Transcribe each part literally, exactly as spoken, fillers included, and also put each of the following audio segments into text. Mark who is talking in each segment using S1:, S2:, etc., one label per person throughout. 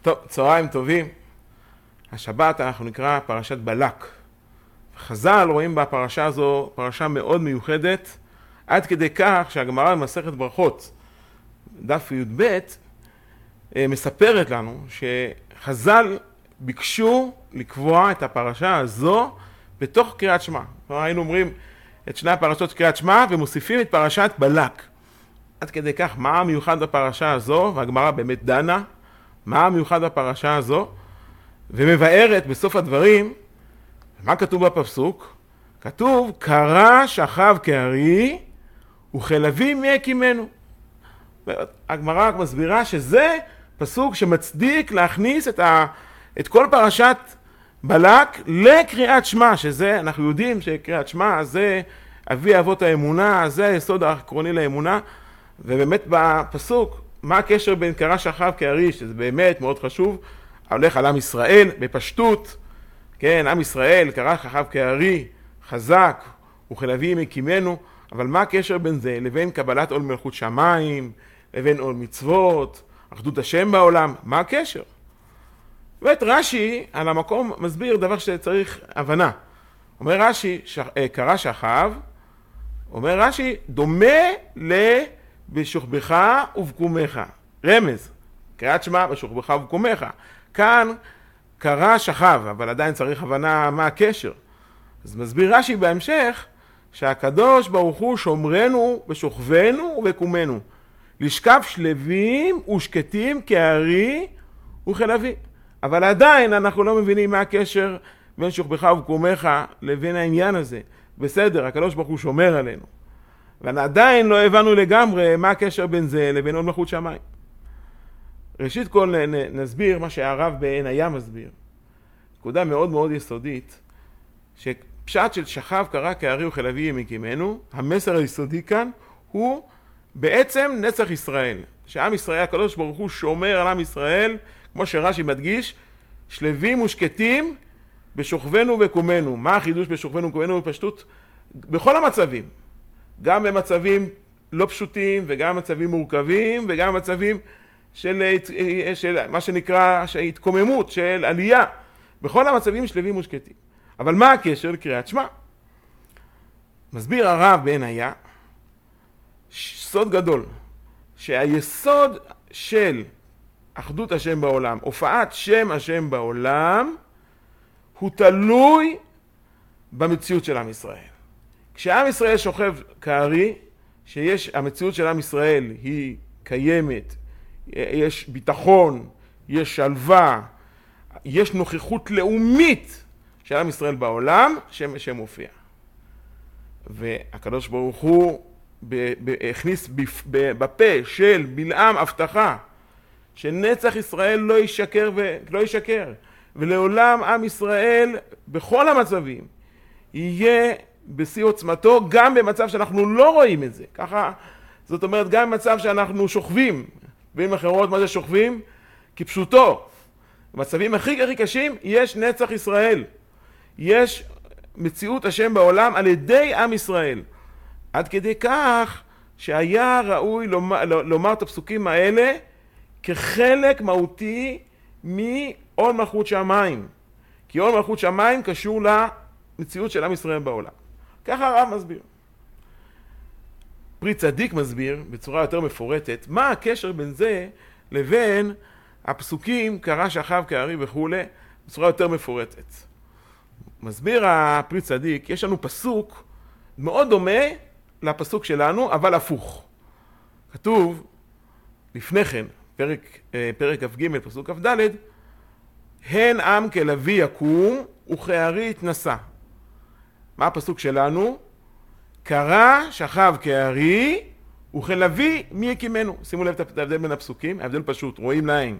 S1: טוב, צהריים טובים. השבת אנחנו נקרא פרשת בלק. חז"ל רואים בפרשה הזו פרשה מאוד מיוחדת, עד כדי כך שהגמרא במסכת ברכות, דף י"ב, מספרת לנו שחז"ל ביקשו לקבוע את הפרשה הזו בתוך קריאת שמע. כלומר, היינו אומרים את שני הפרשות קריאת שמע ומוסיפים את פרשת בלק. עד כדי כך, מה המיוחד בפרשה הזו, והגמרא באמת דנה, מה המיוחד בפרשה הזו, ומבארת בסוף הדברים, מה כתוב בפסוק? כתוב, קרא שכב כארי וכלבים יקימנו. הגמרא רק מסבירה שזה פסוק שמצדיק להכניס את, ה, את כל פרשת בלק לקריאת שמע, שזה, אנחנו יודעים שקריאת שמע זה אבי אבות האמונה, זה היסוד העקרוני לאמונה, ובאמת בפסוק, מה הקשר בין קרא שכב כארי, שזה באמת מאוד חשוב, הולך על עם ישראל בפשטות, כן, עם ישראל קרא שכב כארי, חזק, וכלבים יקימנו, אבל מה הקשר בין זה לבין קבלת עול מלכות שמיים, לבין עול מצוות, אחדות השם בעולם, מה הקשר? ואת רש"י על המקום מסביר דבר שצריך הבנה. אומר רש"י, ש... קרא שכב, אומר רש"י, דומה לבשוכבך ובקומך. רמז, קריאת שמע בשוכבך ובקומך. כאן קרא שכב, אבל עדיין צריך הבנה מה הקשר. אז מסביר רש"י בהמשך, שהקדוש ברוך הוא שומרנו בשוכבנו ובקומנו, לשכב שלווים ושקטים כארי וכלבים. אבל עדיין אנחנו לא מבינים מה הקשר בין שוכבך ובקומך לבין העניין הזה. בסדר, הקדוש ברוך הוא שומר עלינו. ועדיין לא הבנו לגמרי מה הקשר בין זה לבין עול מלכות שמיים. ראשית כל נסביר מה שהרב בעין הים מסביר. נקודה מאוד מאוד יסודית, שפשט של שכב קרא כארי וכלבים יקימנו, המסר היסודי כאן הוא בעצם נצח ישראל. שעם ישראל, הקדוש ברוך הוא שומר על עם ישראל, כמו שרש"י מדגיש, שלווים ושקטים בשוכבנו ובקומנו. מה החידוש בשוכבנו ובקומנו? בפשטות בכל המצבים. גם במצבים לא פשוטים וגם במצבים מורכבים וגם במצבים של, של מה שנקרא התקוממות, של עלייה. בכל המצבים שלווים ושקטים. אבל מה הקשר לקריאת שמע? מסביר הרב בעין היה סוד גדול, שהיסוד של אחדות השם בעולם, הופעת שם השם בעולם, הוא תלוי במציאות של עם ישראל. כשעם ישראל שוכב כארי, שיש, המציאות של עם ישראל היא קיימת, יש ביטחון, יש שלווה, יש נוכחות לאומית של עם ישראל בעולם, שם השם מופיע. והקדוש ברוך הוא הכניס בפה של בלעם הבטחה, שנצח ישראל לא ישקר ולא ישקר, ולעולם עם ישראל בכל המצבים יהיה בשיא עוצמתו, גם במצב שאנחנו לא רואים את זה. ככה, זאת אומרת, גם במצב שאנחנו שוכבים, במילים אחרות, מה זה שוכבים? כפשוטו. במצבים הכי הכי קשים יש נצח ישראל. יש מציאות השם בעולם על ידי עם ישראל. עד כדי כך שהיה ראוי לומר, לומר את הפסוקים האלה כחלק מהותי מעול מלכות שמיים. כי עול מלכות שמיים קשור למציאות של עם ישראל בעולם. ככה הרב מסביר. פרי צדיק מסביר בצורה יותר מפורטת מה הקשר בין זה לבין הפסוקים קרא שכב כארי וכו', בצורה יותר מפורטת. מסביר הפרי צדיק, יש לנו פסוק מאוד דומה לפסוק שלנו, אבל הפוך. כתוב לפני כן, פרק, פרק כ"ג, פסוק כ"ד, הן עם כלביא יקום וכארי יתנשא. מה הפסוק שלנו? קרא שכב כארי וכלביא מי יקימנו. שימו לב את ההבדל בין הפסוקים, ההבדל פשוט, רואים לעין.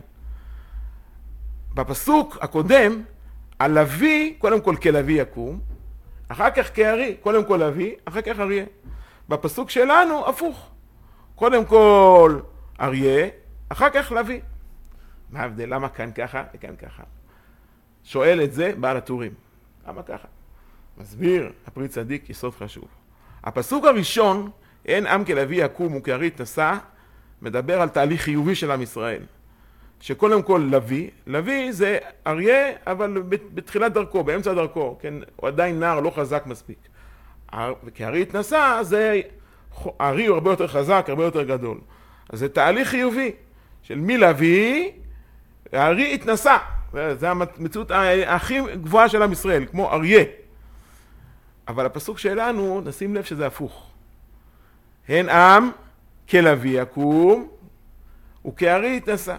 S1: בפסוק הקודם, הלביא קודם כל כלביא יקום, אחר כך כארי, קודם כל לוי, אחר כך אריה. בפסוק שלנו הפוך, קודם כל אריה, אחר כך לוי. מה ההבדל? למה כאן ככה וכאן ככה? שואל את זה בעל הטורים. למה ככה? מסביר הפרי צדיק יסוד חשוב. הפסוק הראשון, אין עם כלביא יקום וכארי יתנשא, מדבר על תהליך חיובי של עם ישראל. שקודם כל לוי, לוי זה אריה, אבל בתחילת דרכו, באמצע דרכו, כן? הוא עדיין נער, לא חזק מספיק. כי אריה התנסה, זה, אריה הוא הרבה יותר חזק, הרבה יותר גדול. אז זה תהליך חיובי, של מלוי, אריה התנסה. זה המציאות הכי גבוהה של עם ישראל, כמו אריה. אבל הפסוק שלנו, נשים לב שזה הפוך. הן עם כלוי יקום, וכארי התנסה.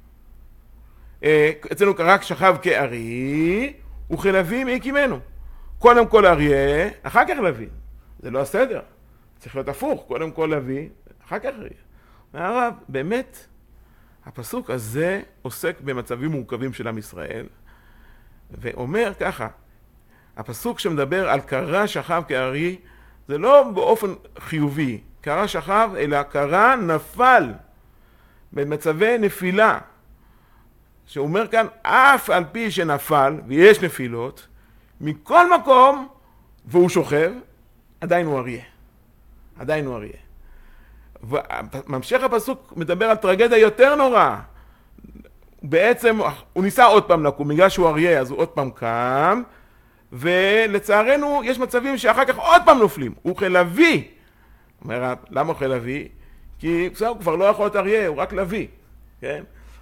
S1: אצלנו רק שכב כארי, וכלוי מי יקימנו. קודם כל אריה, אחר כך לוי. זה לא הסדר. צריך להיות הפוך, קודם כל לוי, אחר כך אריה. מהרב, באמת, הפסוק הזה עוסק במצבים מורכבים של עם ישראל, ואומר ככה, הפסוק שמדבר על קרא שכב כארי, זה לא באופן חיובי, קרא שכב, אלא קרא נפל, במצבי נפילה, שאומר כאן, אף על פי שנפל, ויש נפילות, מכל מקום, והוא שוכב, עדיין הוא אריה. עדיין הוא אריה. וממשך הפסוק מדבר על טרגדיה יותר נוראה. בעצם הוא ניסה עוד פעם לקום, בגלל שהוא אריה, אז הוא עוד פעם קם, ולצערנו יש מצבים שאחר כך עוד פעם נופלים. הוא חלבי. אומר, למה הוא חלבי? כי בסדר, הוא כבר לא יכול להיות אריה, הוא רק לוי. כן?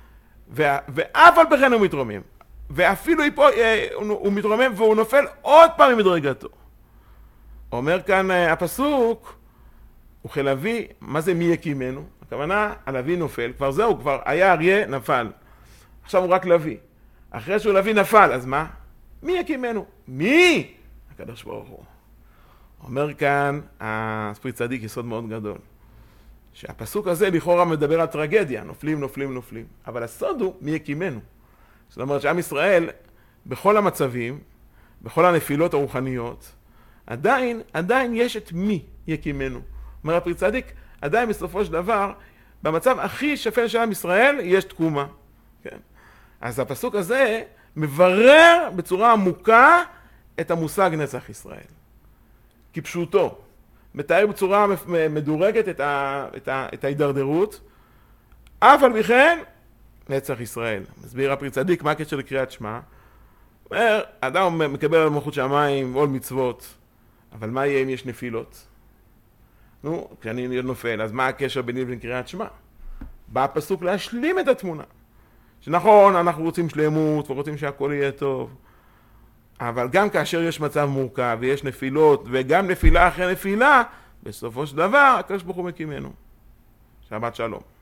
S1: ואף על בכן הוא מתרומם. ואפילו פה, הוא מתרומם והוא נופל עוד פעם ממדרגתו. אומר כאן הפסוק, הוא חלבי, מה זה מי יקימנו? הכוונה, הלוי נופל, כבר זהו, כבר היה אריה, נפל. עכשיו הוא רק לוי. אחרי שהוא לוי נפל, אז מה? מי יקימנו? מי? הקדוש ברוך הוא. אומר כאן, הספרי צדיק יסוד מאוד גדול, שהפסוק הזה לכאורה מדבר על טרגדיה, נופלים, נופלים, נופלים. אבל הסוד הוא מי יקימנו. זאת אומרת שעם ישראל, בכל המצבים, בכל הנפילות הרוחניות, עדיין, עדיין יש את מי יקימנו. אומר הפרי צדיק, עדיין בסופו של דבר, במצב הכי שפל של עם ישראל, יש תקומה. כן? אז הפסוק הזה מברר בצורה עמוקה את המושג נצח ישראל. כפשוטו. מתאר בצורה מדורגת את, ה, את, ה, את ההידרדרות. אף על פי כן, נצח ישראל. מסביר הפרי צדיק, מה הקשר לקריאת שמע? אומר, אדם מקבל על מלכות שמיים עול מצוות, אבל מה יהיה אם יש נפילות? נו, כשאני נופל, אז מה הקשר ביני לבין קריאת שמע? בא הפסוק להשלים את התמונה. שנכון, אנחנו רוצים שלמות ורוצים שהכל יהיה טוב, אבל גם כאשר יש מצב מורכב ויש נפילות, וגם נפילה אחרי נפילה, בסופו של דבר, הקדוש ברוך הוא מקימנו. שבת שלום.